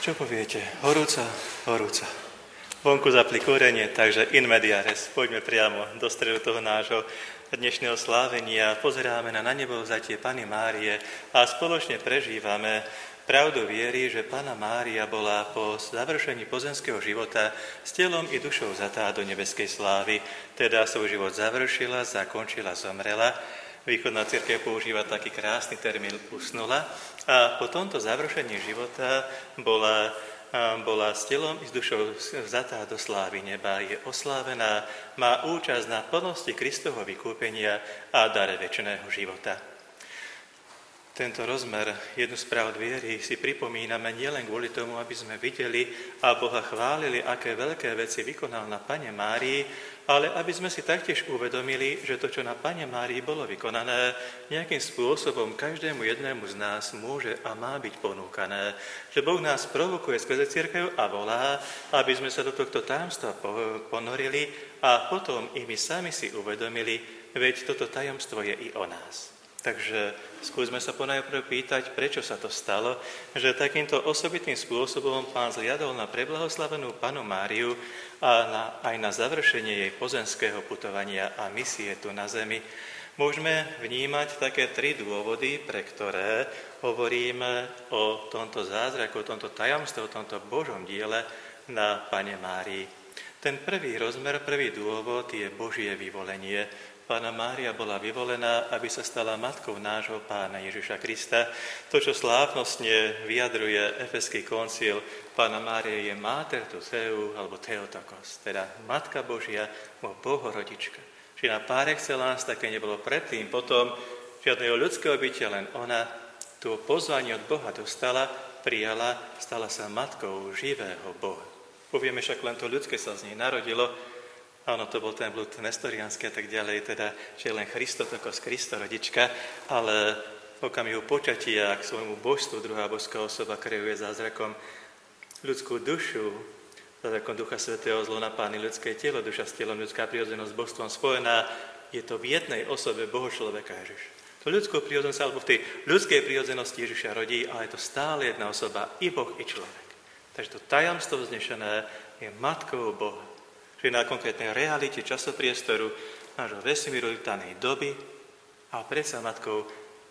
Čo poviete? Horúca, horúca. Vonku zapli kúrenie, takže in media res. Poďme priamo do stredu toho nášho dnešného slávenia. Pozeráme na nebovzatie Panny Márie a spoločne prežívame pravdu viery, že Panna Mária bola po završení pozemského života s telom i dušou zatá do nebeskej slávy. Teda svoj život završila, zakončila, zomrela. Východná cirkev používa taký krásny termín usnula a po tomto završení života bola s telom i s dušou vzatá do slávy neba, je oslávená, má účasť na plnosti Kristovho vykúpenia a dare večného života. Tento rozmer, jednu z pravd viery, si pripomíname nielen kvôli tomu, aby sme videli a Boha chválili, aké veľké veci vykonal na Panne Márii, ale aby sme si taktiež uvedomili, že to, čo na Panne Márii bolo vykonané, nejakým spôsobom každému jednému z nás môže a má byť ponúkané. Že Boh nás provokuje skrze cirkev a volá, aby sme sa do tohto tajomstva ponorili a potom i my sami si uvedomili, veď toto tajomstvo je i o nás. Takže skúsme sa ponajprv pýtať, prečo sa to stalo, že takýmto osobitným spôsobom Pán zliadol na preblahoslavenú Pannu Máriu a aj na završenie jej pozemského putovania a misie tu na zemi. Môžeme vnímať také 3 dôvody, pre ktoré hovoríme o tomto zázraku, o tomto tajomstve, o tomto Božom diele na Panne Márii. Ten prvý rozmer, prvý dôvod je Božie vyvolenie. Panna Mária bola vyvolená, aby sa stala matkou nášho Pána Ježiša Krista. To, čo slávnostne vyjadruje Efeský koncil, Panna Mária je Mater tu Theou, alebo Theotokos, teda Matka Božia, Bohorodička. Čiže na par excellence také nebolo predtým, potom žiadneho ľudského bytia, len ona to pozvanie od Boha dostala, prijala, stala sa matkou živého Boha. Povieme však len to ľudské sa z nej narodilo. Áno, to bol ten blúd nestoriánsky a tak ďalej, teda, že je len Christotokos, Kristorodička, ale v okamihu počatia k svojmu božstvu druhá božská osoba kreuje zázrakom ľudskú dušu, zázrakom Ducha Svätého zlona Pány ľudské telo, duša s telom, ľudská prirodzenosť s božstvom spojená, je to v jednej osobe Boho človeka Ježiš. To ľudskou prirodzenosť, alebo v tej ľudskej prirodzenosti Ježiša rodí, ale je to stále jedna osoba, i Boh, i človek. Takže to tajomstvo vznešené je matkou Boha. Čiže na konkrétnej realite časopriestoru nášho vesmíru, danej doby a predsa matkou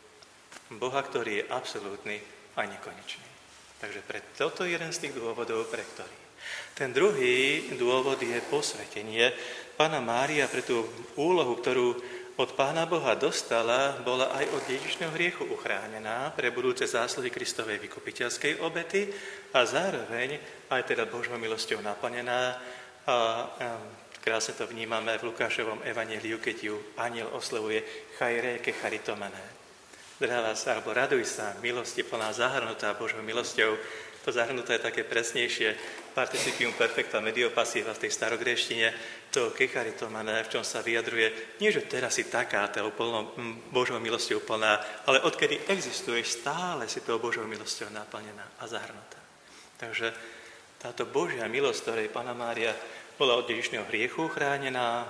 Boha, ktorý je absolútny a nekonečný. Takže toto je jeden z tých dôvodov, pre ktorý. Ten druhý dôvod je posvetenie. Panna Mária pre tú úlohu, ktorú od Pána Boha dostala, bola aj od dedičného hriechu uchránená pre budúce zásluhy Kristovej vykupiteľskej obety a zároveň aj teda Božou milosťou naplnená. A krásne to vnímame v Lukášovom evanjeliu, keď ju anjel oslovuje chajréke charitomene. Zdravá sa, alebo raduj sa, milosti plná, zahrnutá Božou milosťou. To zahrnuté je také presnejšie participium perfecta medio passiva v tej starogréštine, to kecharitomene, v čom sa vyjadruje, nie že teraz si taká, Božou milosťou plná, ale odkedy existuješ, stále si tou Božou milosťou naplnená a zahrnutá. Takže táto Božia milosť, ktorej Panna Mária bola od dedičného hriechu chránená,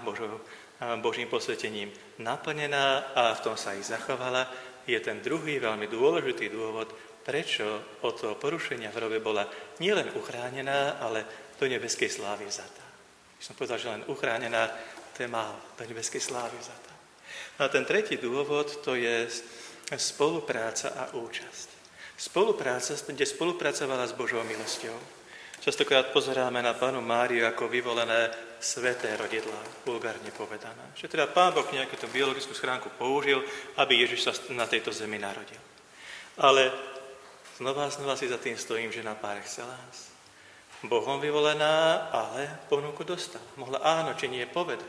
Božím posvetením naplnená a v tom sa ich zachovala, je ten druhý veľmi dôležitý dôvod, prečo od toho porušenia v hrobe bola nielen uchránená, ale do nebeskej slávy vzatá. Som povedal, že len uchránená, to je málo, do nebeskej slávy vzatá. A ten tretí dôvod, to je spolupráca a účasť. Spolupráca, kde spolupracovala s Božou milosťou. Častokrát pozeráme na Pannu Máriu ako vyvolené sveté rodidlá, vulgárne povedané. Že teda Pán Boh nejakú tú biologickú schránku použil, aby Ježiš sa na tejto zemi narodil. Ale znova si za tým stojím, že na par excellence. Bohom vyvolená, ale ponuku dostala. Mohla áno či nie povedať.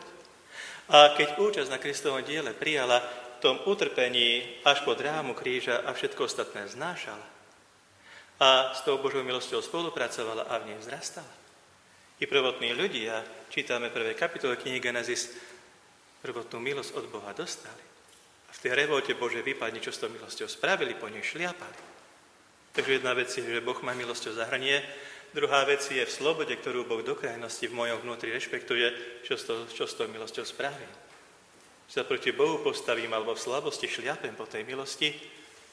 A keď účasť na Kristovom diele prijala v tom utrpení až po drámu kríža a všetko ostatné znášala, a s tou Božou milosťou spolupracovala a v nej vzrastala. I prvotní ľudia, čítame prvé kapitole knihy Genesis, prvotnú milosť od Boha dostali. A v tej revolte Bože vypadne, čo s tou milosťou spravili, po nej šliapali. Takže jedna vec je, že Boh má milosťou zahrnie, druhá vec je v slobode, ktorú Boh do krajnosti v mojom vnútri rešpektuje, čo s tou milosťou spravím. Či sa proti Bohu postavím, alebo v slabosti šliapem po tej milosti,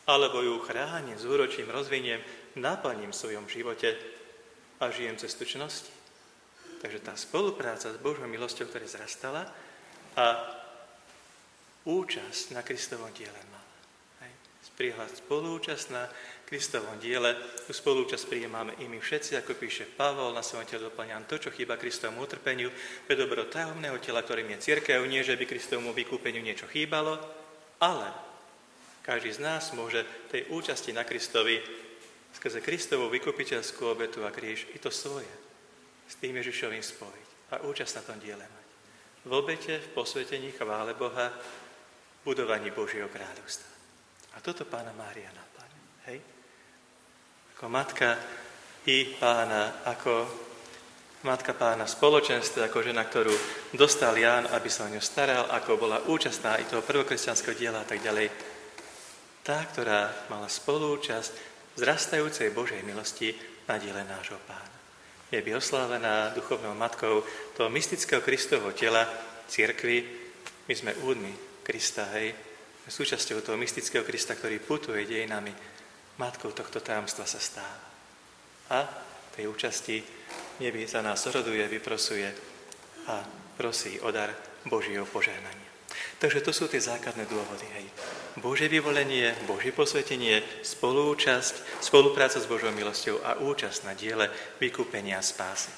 alebo ju chránim, zúročím, rozviniem, naplním v svojom živote a žijem cez tučnosti. Takže tá spolupráca s Božou milosťou, ktorá zrastala a účasť na Kristovom diele mala. Prihľad spolúčasť na Kristovom diele, tú spolúčasť prijímame i my všetci, ako píše Pavol, na svojom tele doplňam to, čo chýba Kristovomu utrpeniu, pre dobro tajomného tela, ktorým je cirkev, nie že by Kristovomu vykúpeniu niečo chýbalo, ale každý z nás môže tej účasti na Kristovi skrze Kristovú vykupiteľskú obetu a kríž i to svoje s tým Ježišovým spojiť a účasť na tom diele mať. V obete, v posvetení, chvále Boha, budovaní Božieho kráľovstva. A toto Pána Mária naplňa. Hej? Ako matka i Pána, ako matka Pána v spoločenstve, ako žena, ktorú dostal Ján, aby sa o ňu staral, ako bola účastná i toho prvokresťanského diela a tak ďalej. Tá, ktorá mala spolúčasť vzrastajúcej Božej milosti na diele nášho Pána. Je by oslávená duchovnou matkou toho mystického Kristovho tela, cirkvi. My sme údmi Krista, hej, súčasťou toho mystického Krista, ktorý putuje dejinami, matkou tohto tajomstva sa stáva. A tej účasti nebi za nás roduje, vyprosuje a prosí o dar Božieho požehnania. Takže to sú tie základné dôvody. Hej. Božie vyvolenie, Božie posvetenie, spolúčasť, spolupráca s Božou milosťou a účasť na diele vykúpenia a spásy.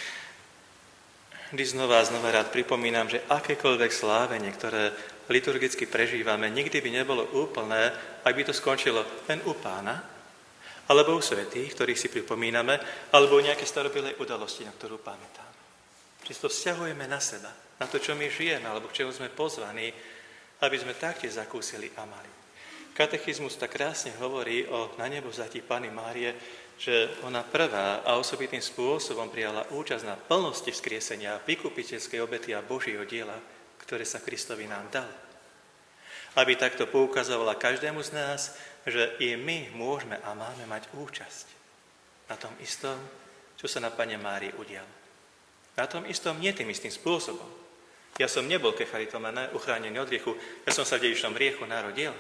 Vždy znova rád pripomínam, že akékoľvek slávenie, ktoré liturgicky prežívame, nikdy by nebolo úplné, ak by to skončilo len u Pána, alebo u svätých, ktorých si pripomíname, alebo u nejaké starobilej udalosti, na ktorú pamätáme. Čiže to vzťahujeme na seba, na to, čo my žijeme, alebo k čemu sme pozvaní, aby sme taktiež zakúsili a mali. Katechizmus tak krásne hovorí o nanebovzatí Panny Márie, že ona prvá a osobitným spôsobom prijala účasť na plnosti vzkriesenia, vykupiteľskej obety a Božieho diela, ktoré sa Kristovi nám dal. Aby takto poukazovala každému z nás, že i my môžeme a máme mať účasť na tom istom, čo sa na Panne Márii udialo. Na tom istom nie tým istým spôsobom. Ja som nebol kefaritomane, uchránený od hriechu, ja som sa v dedičnom hriechu narodil.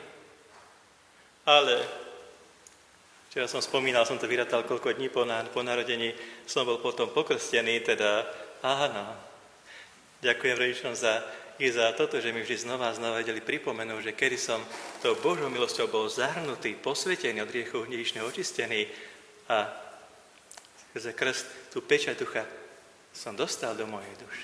Ale včera som spomínal, som to vyratal koľko dní po narodení, som bol potom pokrstený, teda áno. Ďakujem rodičom za toto, že mi vždy znova vedeli pripomenúť, že kedy som tou Božou milosťou bol zahrnutý, posvetený od hriechu, dedične očistený a skrze krst, tú pečať ducha som dostal do mojej duše.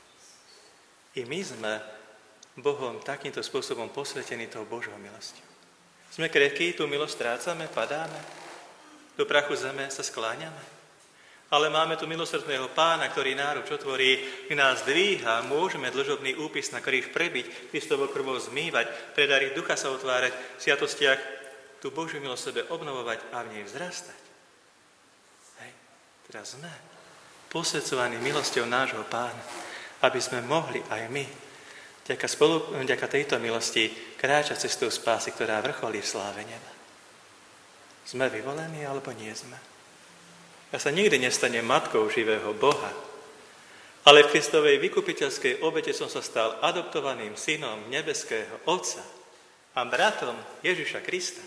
I my sme Bohom takýmto spôsobom posvetení tou Božou milosťou. Sme krehkí, tú milosť strácame, padáme, do prachu zeme sa skláňame. Ale máme tu milosrdného Pána, ktorý náruč otvorí, nás dvíha, môžeme dlžobný úpis na kríž prebiť, Kristovou krvou zmývať, pre dary ducha sa otvárať, v sviatostiach tú Božiu milosť sebe obnovovať a v nej vzrastať. Hej, teraz sme posvedcovaní milosťou nášho Pána, aby sme mohli aj my vďaka tejto milosti kráčať cestou spásy, ktorá vrcholí v sláve neba. Sme vyvolení, alebo nie sme? Ja sa nikdy nestanem matkou živého Boha, ale v Kristovej vykupiteľskej obete som sa stal adoptovaným synom nebeského Otca a bratom Ježiša Krista.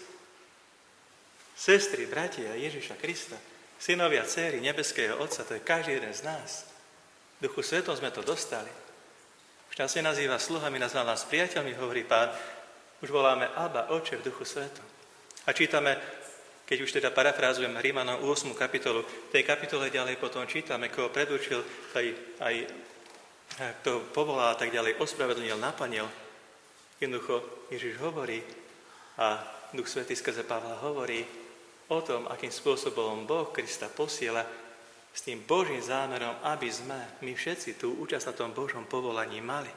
Sestry, bratia Ježiša Krista, synovia, dcéry nebeského Otca, to je každý jeden z nás. V Duchu Svetom sme to dostali. Už nás nenazýva sluhami, nazval nás priateľmi, hovorí Pán. Už voláme Abba, Oče v Duchu Svetom. A čítame, keď už teda parafrázujem Rímanom 8. kapitolu, v tej kapitole ďalej potom čítame, koho predurčil, aj kto povolal a tak ďalej, ospravedlnil, naplnil. Jednoducho Ježiš hovorí a Duch Svätý skrze Pavla hovorí o tom, akým spôsobom Boh Krista posiela s tým Božím zámerom, aby sme, my všetci tú účasť na tom Božom povolaní mali.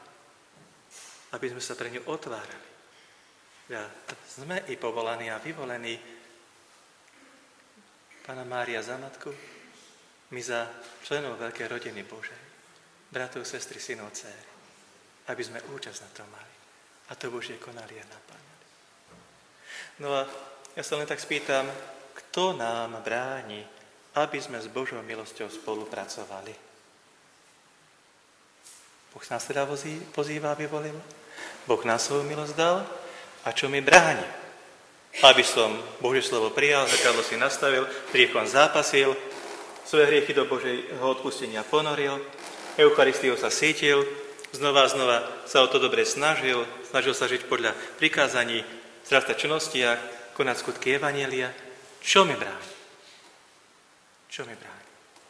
Aby sme sa pre ňu otvárali. Ja, sme i povolaní a vyvolení. Panna Mária za matku, my za členov veľkej rodiny Božej, bratov, sestry, synov, dcéry, aby sme účasť na to mali. A to Božie konali a naplňali. No a ja sa len tak spýtam, kto nám bráni, aby sme s Božou milosťou spolupracovali? Boh nás teda pozýva, vyvolil. Boh nás svoju milosť dal. A čo mi bráni? Aby som Božie slovo prijal, zrkadlo si nastavil, hriechom zápasil, svoje hriechy do Božieho odpustenia ponoril, Eucharistiu sa sítil, znova a znova sa o to dobre snažil sa žiť podľa prikázaní, zrastať v činnostiach, konať skutky evanjelia. Čo mi bráni? Čo mi bráni?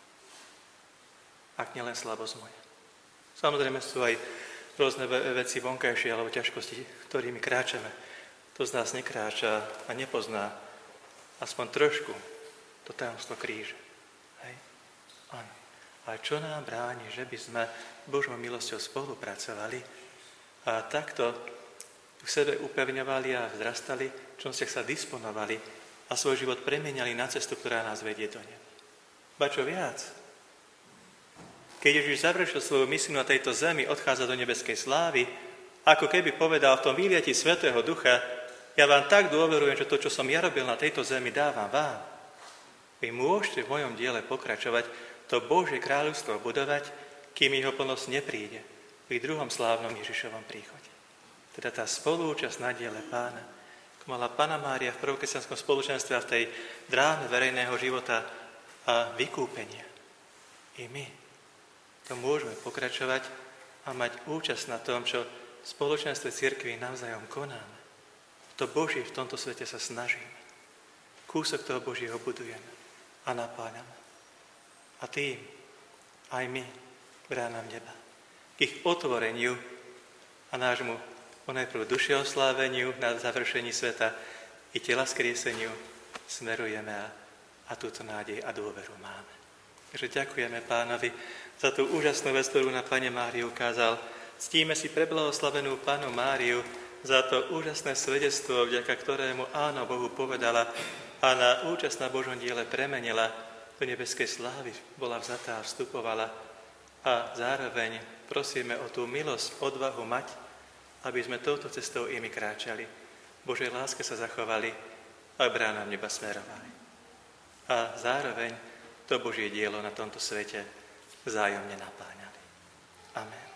Ak nie len slabosť moja. Samozrejme sú aj rôzne veci vonkajšie alebo ťažkosti, ktorými kráčame. To z nás nekráča a nepozná aspoň trošku to tajomstvo kríža. Hej? Áno. Ale čo nám bráni, že by sme Božou milosťou spolupracovali a takto v sebe upevňovali a vzrastali, čom ste sa disponovali a svoj život premeniali na cestu, ktorá nás vedie do neba. Ba čo viac, keď Ježiš završil svoju misiu na tejto zemi, odchádza do nebeskej slávy, ako keby povedal v tom výliati Svätého Ducha, ja vám tak dôverujem, že to, čo som ja robil na tejto zemi, dávam vám. Vy môžete v mojom diele pokračovať, to Božie kráľovstvo budovať, kým jeho plnosť nepríde pri druhom slávnom Ježišovom príchode. Teda tá spolúčasť na diele Pána, ako mala Panna Mária v prvokresťanskom spoločenstve a v tej dráme verejného života a vykúpenia. I my to môžeme pokračovať a mať účasť na tom, čo v spoločenstve cirkvi navzájom konáme. To Božie v tomto svete sa snažíme. Kúsok toho Božieho budujeme a napáľame. A tým aj my bránam neba. K ich otvoreniu a nášmu ponajprv duši osláveniu na završení sveta i tela skrieseniu smerujeme a túto nádej a dôveru máme. Takže ďakujeme Pánovi za tú úžasnú vec, ktorú na Pane Máriu ukázal. Ctíme si preblahoslavenú Pannu Máriu za to úžasné svedectvo, vďaka ktorému áno Bohu povedala a na účasť na Božom diele premenila, do nebeskej slávy bola vzatá a vstupovala. A zároveň prosíme o tú milosť, odvahu mať, aby sme touto cestou i my kráčali. Božej láske sa zachovali a bránam neba smerovali. A zároveň to Božie dielo na tomto svete vzájomne napáňali. Amen.